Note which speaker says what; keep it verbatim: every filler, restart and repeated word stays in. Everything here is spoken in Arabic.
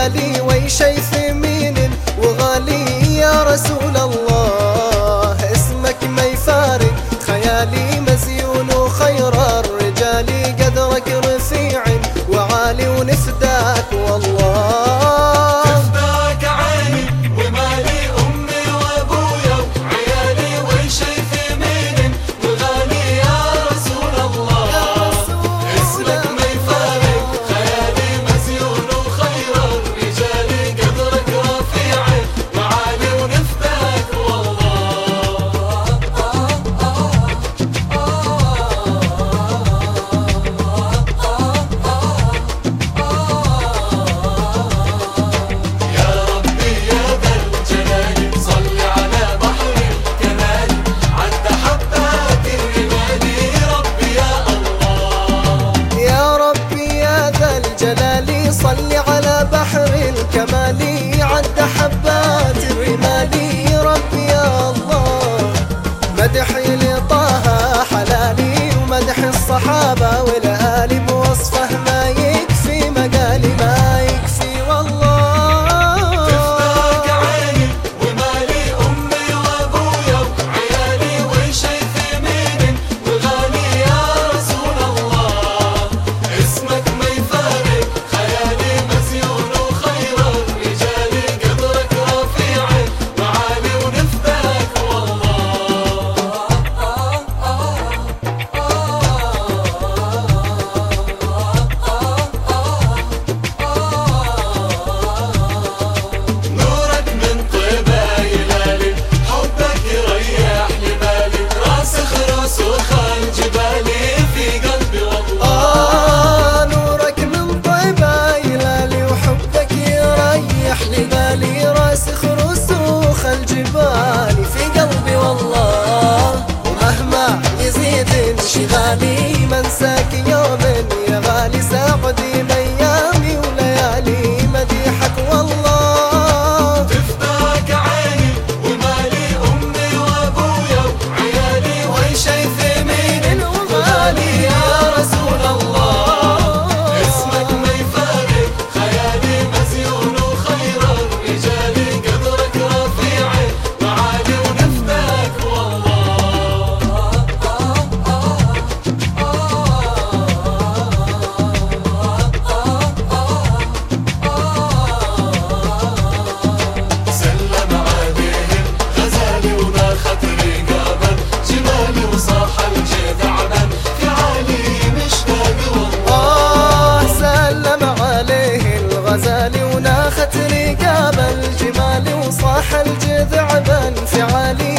Speaker 1: خيالي ويشي ثمين وغالي يا رسول الله، اسمك ما يفارق خيالي مزيون وخير الرجال، قدرك رفيع وعالي ونفداك والله. صل على بحر الكمال عد حبات الرمال، ربي يا الله. مدحي لطه حلالي ومدح الصحابة والآل بوصفه ما يكفي مقالي ما يكفي والله.
Speaker 2: تفداك عيني ومالي أمي وأبويا وعيالي وشي ثمين وغالي يا رسول الله، اسمك ما يفارق خيالي مزيون وخير الرجال، قدرك رفيع وعالي ونفداك والله. نورك من طيبة يلالي، حبك يريح لي بالي، راسخ رسوخ الجبالي في قلبي والله.
Speaker 1: آه نورك من طيبة يلالي وحبك يريح لي بالي، راسخ رسوخ الجبال في قلبي والله. ومهما يزيد انشغالي منساك يوم يا غالي، ساعدي بأيامي وليالي مديحك والله.
Speaker 2: تفداك عيني ومالي أمي وأبويا وعيالي وشي ثمين وغالي يا رسول الله، اسمك ما يفارق خيالي مزيون وخير الرجال، قدرك رفيع وعالي ونفداك والله. سلم عليه الغزالي وناخت رقابا، جمالي وصاح الجذعبا في عالي مشتاق والله.
Speaker 1: آه سلم عليه الغزالي وناخت رقاب الجمال، وصاح الجذع بن في عالي